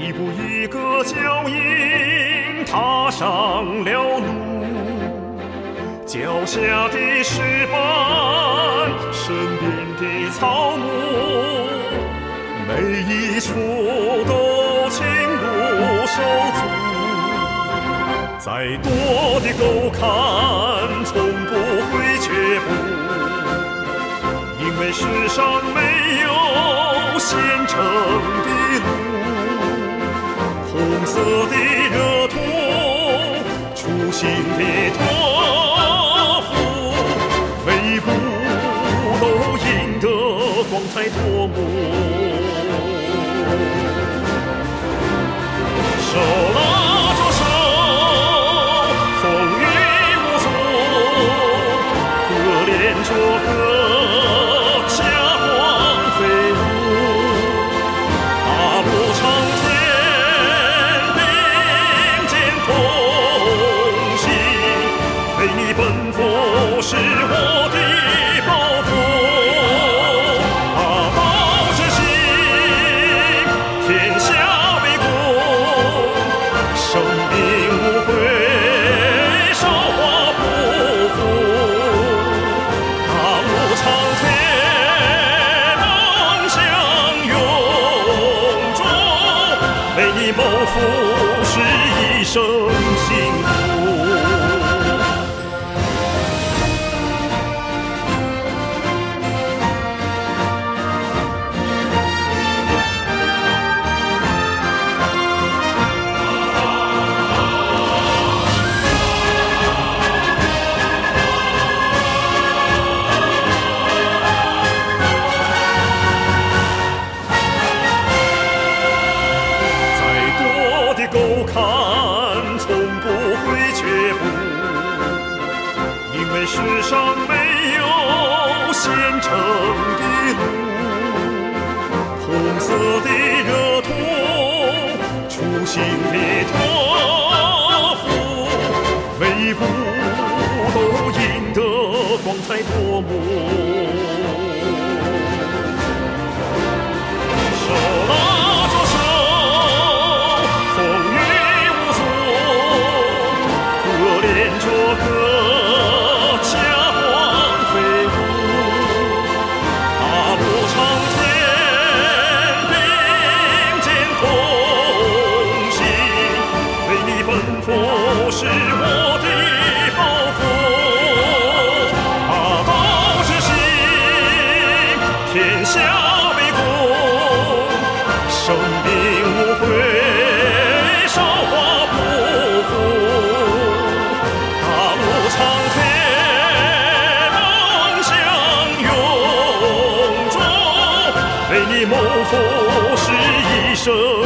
一步一个脚印踏上了路，脚下的石板，身边的草木，每一处都情如手足。再多的沟坎，从不会却步，因为世上没有现成的路。红色的热土，初心的托付，每步都赢得光彩夺目。手拉着手，风雨无阻，可怜着阁下黄飞舞。大路长天，并肩同行，为你奔赴是我的抱负。大道之行，天下为公，生命无悔，韶华不负。大路长天，梦想永驻，为你谋福是一生幸福。沟坎从不会却步，因为世上没有现成的路。红色的热土，初心的托付，每步都赢得光彩夺目。手拉着手，着阁下黄飞舞。大路长天，并肩同行，为你奔赴是我的抱负。大道之行，天下为公，生命无悔，韶华不负。长天，梦想永驻，为你谋福是一生